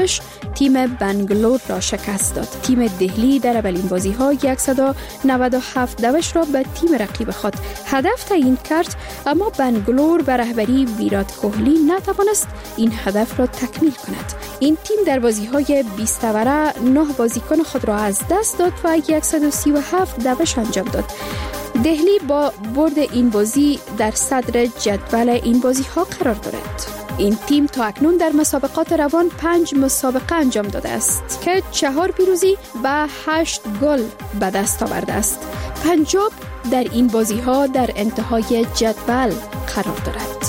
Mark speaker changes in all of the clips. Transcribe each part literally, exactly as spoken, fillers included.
Speaker 1: خودش تیم بنگلور را شکست داد. تیم دهلی در اولین بازی‌ها صد و نود و هفت دوش را به تیم رقیب خود هدف تعیین کرد، اما بنگلور به رهبری ویرات کوهلی نتوانست این هدف را تکمیل کند. این تیم در بازی‌های بیست اوره نه بازیکن خود را از دست داد و صد و سی و هفت دوش انجام داد. دهلی با برد این بازی در صدر جدول این بازی‌ها قرار دارد. این تیم تا اکنون در مسابقات روان پنج مسابقه انجام داده است که چهار پیروزی و هشت گل به دست آورده است. پنجاب در این بازی‌ها در انتهای جدول قرار دارد.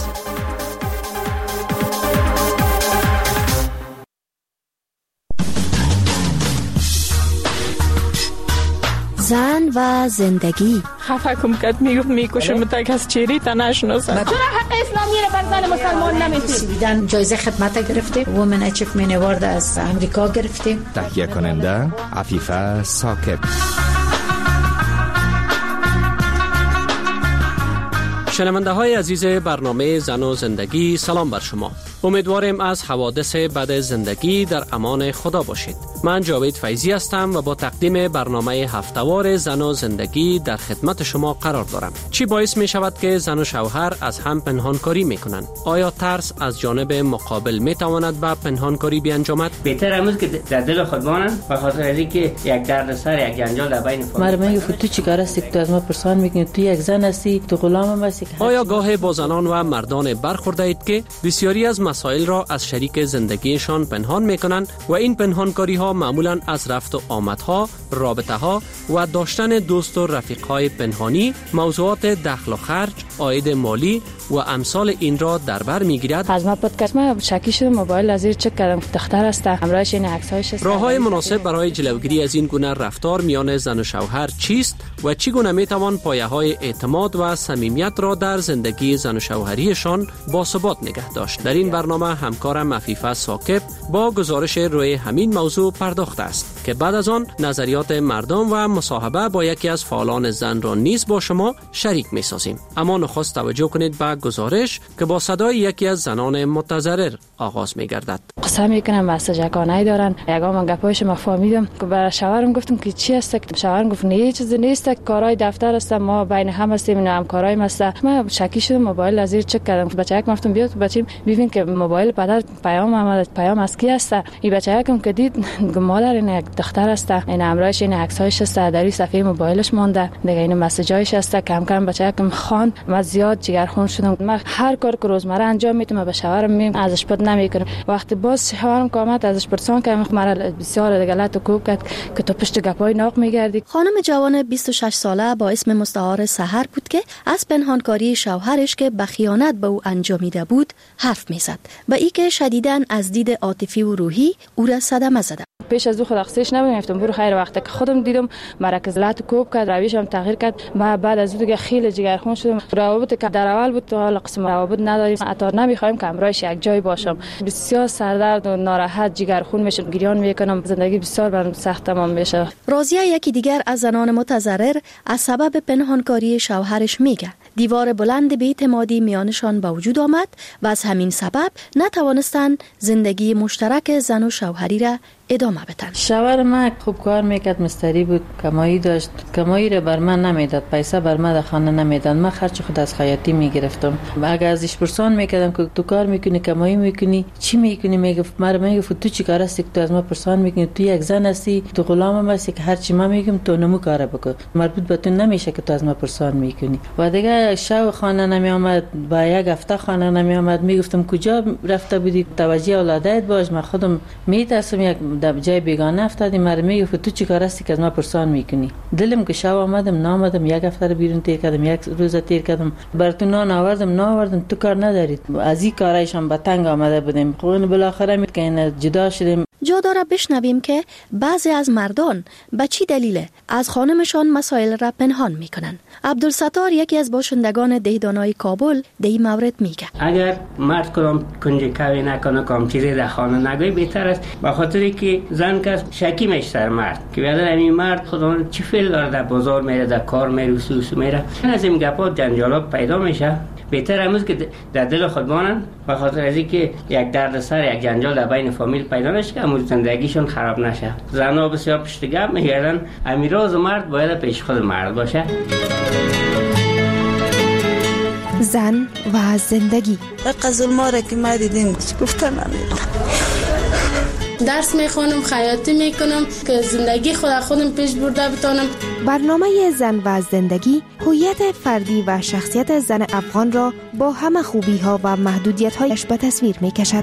Speaker 2: زن و زندگی.
Speaker 3: خفه کم کد میگفت میکشم تک از چیری تا نشناسم.
Speaker 4: چرا حق اسلامی رو بر زن مسلمان نمیدید؟
Speaker 5: سویدن جایزه خدمت گرفته، وومن اچیومنت اوارد از امریکا گرفتیم.
Speaker 6: تهیه کننده عفیفه ساکب.
Speaker 7: شنونده های عزیز برنامه زن و زندگی، سلام بر شما. امیدواریم از حوادث بد زندگی در امان خدا باشید. من جاوید فیضی هستم و با تقدیم برنامه هفته‌وار زن و زندگی در خدمت شما قرار دارم. چی باعث می شود که زن و شوهر از هم پنهانکاری می کنند؟ آیا ترس از جانب مقابل می تواند به پنهانکاری بیانجامد؟
Speaker 8: بهتر امروز که در دل خود مانند، به خاطر اینکه یک دردسر، یک جنجال در بین فامیل.
Speaker 9: مرد میگه تو چیکار هستی که تو از ما پرسان میکنی؟ تو یک زن هستی، تو غلام هستی.
Speaker 7: آیا گاه با زنان و مردان برخورده اید که بسیاری از مسائل را از شریک زندگیشان پنهان میکنند و این پنهانکاری ها معمولا از رفت و آمدها، رابطه ها و داشتن دوست و رفیق های پنهانی، موضوعات دخل و خرج، عاید مالی و امثال این را در بر میگیرد.
Speaker 9: از ما پادکست ما شکی شدم، موبایل از زیر چک کردم، دختر است، همراهش این عکس‌هاش است.
Speaker 7: راه‌های مناسب برای جلوگیری از این گونه رفتار میان زن و شوهر چیست و چگونه میتوان پایه‌های اعتماد و صمیمیت را در زندگی زن و شوهریشان باثبات نگه داشت؟ در این برنامه همکارم عفیفه ساکب با گزارش روی همین موضوع پرداخته است که بعد از آن نظریات مردم و مصاحبه با یکی از فعالان زن را نیز با شما شریک می‌سازیم. اما نخست توجه کنید به گزارش که با صدای یکی از زنان متضرر آغاز می‌گردد.
Speaker 9: قسم می‌کنم مسجکانه دارن. یگام من گپایش ما فهمیدم که برای شوهرم گفتم که چی است، که شوهرم گفت نه چیزی نیست، کارهای دفتر است، ما بین هم هستیم، اینا هم کارهای است. من شکی شدم، موبایل از زیر چک کردم. بچه‌ک گفتم بیا تو بچیم ببین که موبایل پدر پیام آمد، پیام از کی است؟ این بچه‌کم که دید مادر این یک دختر است، این همراهش این عکس‌هاش است، در این صفحه موبایلش مونده، دیگه این مسیجایش است. کم کم بچه‌کم خواند، من زیاد جگرخون شدم. من هر کار که روزمره انجام میدم به شوهرم میگم ازش پد نمیکنم. وقتی باز شوهرم کامت ازش پرسان که مرا بسیار غلط و کوب کرد که تو پشت گپای ناق میگردی.
Speaker 2: خانم جوان بیست و شش ساله با اسم مستعار سحر بود که از پنهانکاری شوهرش که به خیانت به او انجامیده بود حرف میزد، به این که شدیداً از دید عاطفی و روحی او را صدمه زده.
Speaker 9: پیش از او خود اخسیش نمی‌گفتم برو خیر، وقتی که خودم دیدم مرکز لات کوب کرد، رویشم تغییر کرد. ما بعد از اون دیگه خیلی جگرخون شدم. روابط که در اول بود تو حالا قسم روابط نداریم، حتی نمی‌خوایم که امروز یک جای باشم. بسیار سردرد و ناراحت جگرخون میشم، گریان میکنم، زندگی بسیار برام سخت تمام میشه.
Speaker 2: راضیه یکی دیگر از زنان متضرر از سبب پنهانکاری شوهرش میگه دیوار بلند بی‌اعتمادی میانشان به وجود آمد و از همین سبب نتوانستند زندگی مشترک زن و شوهری را ادامه بدن.
Speaker 9: شوهر من خوب کار میکرد، مستری بود، کمایی داشت، کمایی را بر من نمیداد، پیسه بر من در خانه نمیداد، من خرج خود از خیاطی میگرفتم. اگه ازش پرسان میکردم که تو کار میکنی، کمایی میکنی، چی میکنی، میگفت مرا میگفت تو چی کار هستی که تو از ما پرسان میکنی؟ تو یک زن هستی، تو غلامم هستی که هر چی من میگم تو نمو کار بکن، مربوط به تو نمیشه که تو از ما پرسان میکنی. و دیگه شب خانه نمی آمد، با یک هفته خانه نمی آمد، میگفتم کجا رفته بودی، توجه اولادت باش، من خودم میترسم یک در جای بیگانه افتادی. مرا میگفت تو چیکار هستی که از ما پرسان میکنی؟ دلم که شب آمدم نامدم، یک هفته بیرون تیر کردم، یک روز تیر کردم، بر تو نان آوردم نآوردم، تو کار ندارید. از این کارایشان به تنگ آمده بودیم. خب بالاخره می که جدا شدیم.
Speaker 2: جا داره بشنویم که بعضی از مردان به چی دلیل از خانمشان مسائل را پنهان میکنن. عبدالستار یکی از باشندگان دهدانای کابل در این مورد میگه
Speaker 8: اگر مرد کدام کنجکاوی نکنه، کام چیزی در خانه نگوی، بهتر است. به خاطری که زن که شکی میشه سر مرد که بیادر همین مرد خدا چی فعل داره، در بازار میره، در کار میره، سوسو میره، از این گپا جنجالات پیدا میشه. بهتر امروز که در دل خود بانن و خاطر از اینکه یک دردسر یک جنجال در بین فامیل پیدا نشه که امروز زندگیشون خراب نشه. زنها بسیار پشت گپ میگردن امیراز و مرد باید پیش خود مرد باشه.
Speaker 10: زن و زندگی
Speaker 11: قزل ماره که ما دیدیم گفتن نمیدونم.
Speaker 12: درس میخونم، خیاطی میکنم که زندگی خود خودم پیش برده بتونم.
Speaker 10: برنامه زن و زندگی هویت فردی و شخصیت زن افغان را با همه خوبی ها و محدودیت هایش به تصویر میکشد.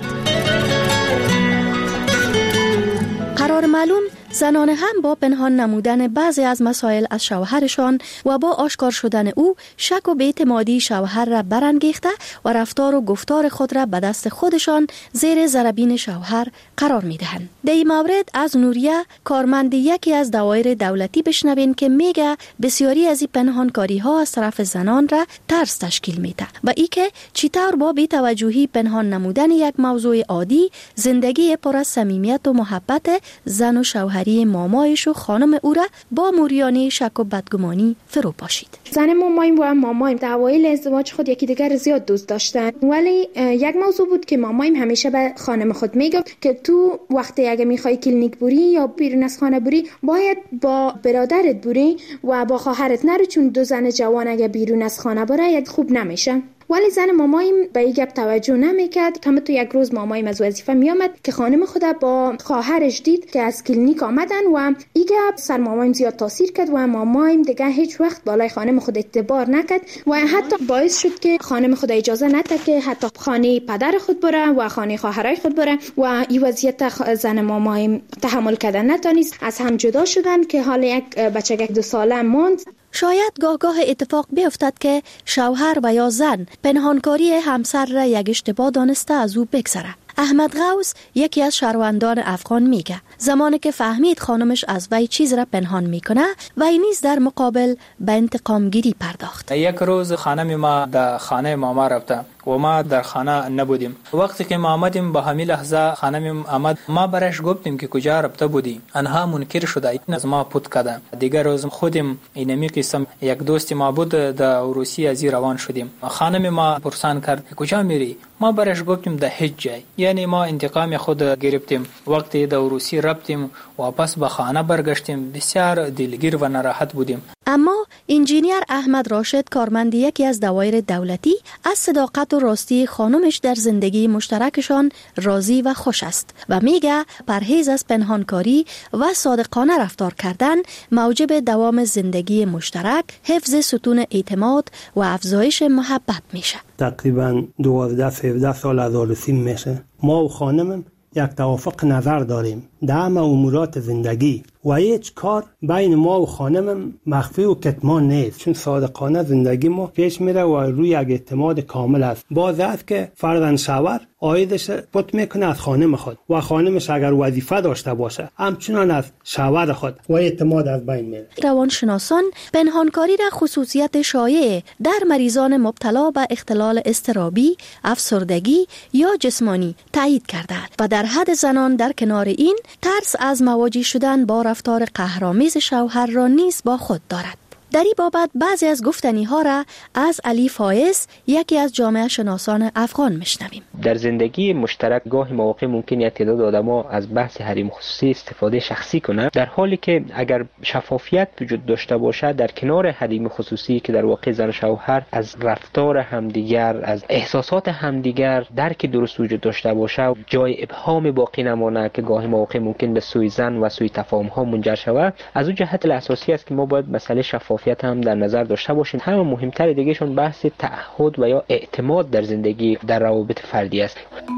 Speaker 2: قرار معلوم زنان هم با پنهان نمودن بعضی از مسائل از شوهرشان و با آشکار شدن او شک و بی‌اعتمادی شوهر را برانگیخته و رفتار و گفتار خود را به دست خودشان زیر ضربین شوهر قرار می دهند. در این مورد از نوریه کارمند یکی از دوایر دولتی بشنوین که میگه بسیاری از این پنهانکاری ها از طرف زنان را ترس تشکیل میده و ای که چطور با بی‌توجهی پنهان نمودن یک موضوع عادی زندگی پر از صمیمیت و محبت زن و شوهر مامایش و خانم او را با موریانه شک و بدگمانی فرو پاشید.
Speaker 1: زن مامایم و مامایم در اوایل ازدواج خود یکی دیگر زیاد دوست داشتن، ولی یک موضوع بود که مامایم همیشه به خانم خود میگفت که تو وقتی اگه میخوای کلینیک بری یا بیرون از خانه بری باید با برادرت بری و با خواهرت نرو، چون دو زن جوان اگه بیرون از خانه بره خوب نمیشه. ولی زن مامایم به این گپ توجه نمیکرد. تا تو یک روز مامایم از وظیفه میامد که خانم خود با خواهرش دید که از کلینیک آمدن و این گپ سر مامایم زیاد تاثیر کرد و مامایم دیگه هیچ وقت بالای خانم خود اعتبار نکرد و حتی باعث شد که خانم خود اجازه نده که حتی خانه پدر خود بره و خانه خواهرای خود بره و این وضعیت زن مامایم تحمل کردن نتونست. از هم جدا شدن که حالا یک بچه دو ساله ماند.
Speaker 2: شاید گاه گاه اتفاق بیفتد که شوهر و یا زن پنهانکاری همسر را یک اشتباه دانسته از او بگذره. احمد غوث یکی از شهروندان افغان میگه زمانی که فهمید خانمش از وی چیز را پنهان میکنه وی نیز در مقابل به انتقام گیری پرداخت.
Speaker 13: یک روز خانم ما در خانه ماما رفته و ما در خانه نبودیم. وقتی که ما آمدیم به همین لحظه خانم آمد، ما برش گفتیم که کجا رفته بودی، آنها منکر شده این از ما پود کردن. دیگر روز خودم اینمی قسم یک دوست ما بود در روسیه از روان شدیم. خانم ما پرسان کرد کجا میری؟ ما برش گفتیم در هیچ جای. یعنی ما انتقام خود گرفتیم. وقتی در روسیه رفتیم واپس به خانه برگشتیم بسیار دلگیر و ناراحت بودیم.
Speaker 2: اما انجینیر احمد راشد کارمند یکی از دوایر دولتی از صداقت و راستی خانمش در زندگی مشترکشان راضی و خوش است و میگه پرهیز از پنهانکاری و صادقانه رفتار کردن موجب دوام زندگی مشترک، حفظ ستون اعتماد و افزایش محبت میشه.
Speaker 14: تقریبا دوازده سیزده سال از آرسیم میشه. ما و خانمم یک توافق نظر داریم در همه امورات زندگی و هیچ کار بین ما و خانمم مخفی و کتمان نیست، چون صادقانه زندگی ما پیش میره و روی یک اعتماد کامل است. باز است که فرزند شوهر عایدش پت میکنه از خانم خود و خانمش اگر وظیفه داشته باشه همچنان از شوهر خود و اعتماد از بین میره.
Speaker 2: روانشناسان پنهانکاری را خصوصیت شایع در مریضان مبتلا به اختلال اضطرابی، افسردگی یا جسمانی تایید کردند و در حد زنان در کنار این ترس از مواجه شدن با رفتار قهرآمیز شوهر را نیز با خود دارد. در این بابت بعضی از گفتنی ها را از علی فایز یکی از جامعه شناسان افغان میشنویم.
Speaker 15: در زندگی مشترک گاهی مواقع ممکن است تعداد آدما از بحث حریم خصوصی استفاده شخصی کنند، در حالی که اگر شفافیت وجود داشته باشد در کنار حریم خصوصی که در واقع زن و شوهر از رفتار همدیگر، از احساسات همدیگر درک درست وجود داشته باشه، جای ابهام باقی نمانه که گاهی مواقع ممکن به سوی زن و سوی تفاهم ها منجر شود. از اون جهت اساسی است که ما باید مسئله شفاف هم در نظر داشته باشیم. همه مهمتر دیگهشون بحث تعهد و یا اعتماد در زندگی در روابط فردی است.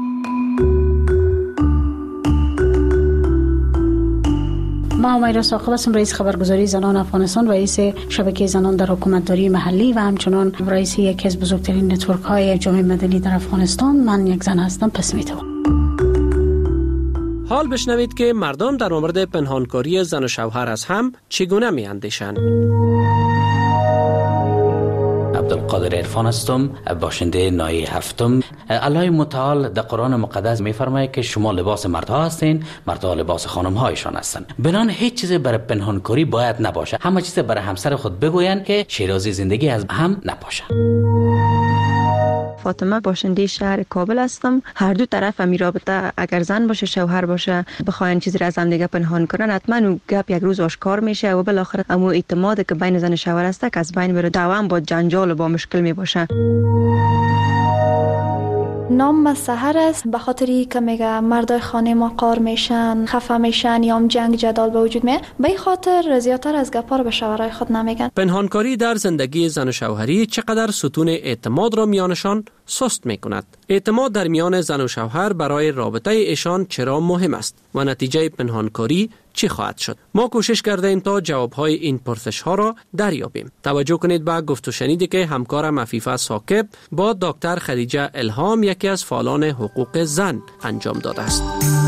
Speaker 5: ما امیرا ثاقب هستم، رئیس خبرگزاری زنان افغانستان، رئیس شبکه زنان در حکومتداری محلی و همچنان رئیس یکی از بزرگترین نتورک های جامعه مدنی در افغانستان. من یک زن هستم. پس میتوانم.
Speaker 7: حال بشنوید که مردم در مورد پنهانکاری زن و شوهر از هم چگونه می اندیشند.
Speaker 16: عبدالقادر عرفان هستم، باشنده نایه هفتم. الله متعال در قرآن مقدس می فرماید که شما لباس مردها هستین، مردها لباس خانمهایشان هستند. بنان هیچ چیز برای پنهانکاری باید نباشه. همه چیز برای همسر خود بگوین که شیرازی زندگی از هم نباشه.
Speaker 17: فاطمه، باشنده شهر کابل هستم. هر دو طرف می رابطه اگر زن باشه شوهر باشه بخواین چیزی را از هم دیگه پنهان کنن، حتما اون گپ یک روز آشکار میشه و بالاخره امو اعتماد که بین زن و شوهر است که از بین بره، دوام با جنجال و با مشکل می باشه.
Speaker 18: نام سحر است، به خاطری که میگه مردای خانه ما قار میشن، خفه میشن یا هم جنگ جدال به وجود میاد، به این خاطر زیادتر از گپا رو به شوهرای خود نمیگن.
Speaker 7: پنهانکاری در زندگی زن و شوهری چقدر ستون اعتماد را میانشان سست میکند. اعتماد در میان زن و شوهر برای رابطه ایشان چرا مهم است و نتیجه پنهانکاری چی خواهد شد؟ ما کوشش کرده ایم تا جوابهای این پرسش ها را دریابیم. توجه کنید به گفت و شنیدی که همکارم عفیفه ثاقب با دکتر خدیجه الهام، یکی از فعالان حقوق زن، انجام داده است.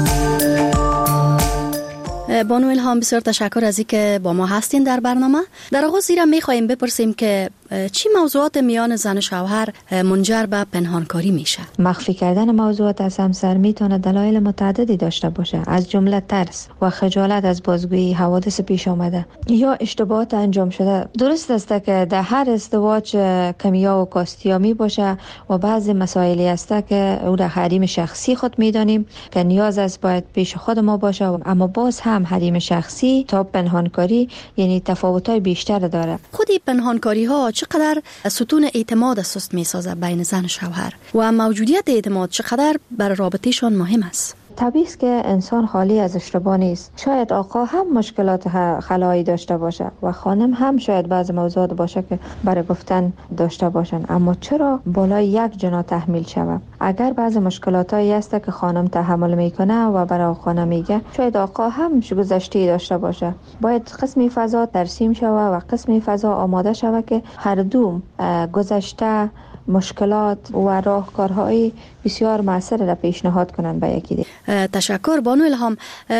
Speaker 2: بانو الهام، بسیار تشکر از اینکه با ما هستین در برنامه. در آغاز زیرا می‌خوایم بپرسیم که چی موضوعات میان زن و شوهر منجر به پنهانکاری میشه؟
Speaker 19: مخفی کردن موضوعات از همسر میتونه دلایل متعددی داشته باشه، از جمله ترس و خجالت از بازگویی حوادث پیش آمده یا اشتباهات انجام شده. درست است که در هر ازدواج کمیا و کاستیا می باشه و بعضی مسائلی است که او در حریم شخصی خود میدانیم که نیاز است باید پیش خود ما باشه، اما باز هم حریم شخصی تا پنهانکاری یعنی تفاوت‌های بیشتر داره.
Speaker 2: خودی پنهانکاری ها چقدر ستون اعتماد سست میسازه بین زن و شوهر و موجودیت اعتماد چقدر بر رابطهشان مهم است؟
Speaker 19: طبیعی است که انسان خالی از اشتباه نیست. شاید آقا هم مشکلات خلایی داشته باشه و خانم هم شاید بعض موضوعات باشه که برای گفتن داشته باشن، اما چرا بالای یک جنا تحمیل شود؟ اگر بعض مشکلاتایی است که خانم تحمل میکنه و برای آقا نمیگه، شاید آقا هم گذشته داشته باشه. باید قسمی فضا ترسیم شود و قسمی فضا آماده شود که هر دو گذشته مشکلات و راهکارهای بسیار موثر را پیشنهاد کنند به یکی دیگر.
Speaker 2: تشکر بانو الهام.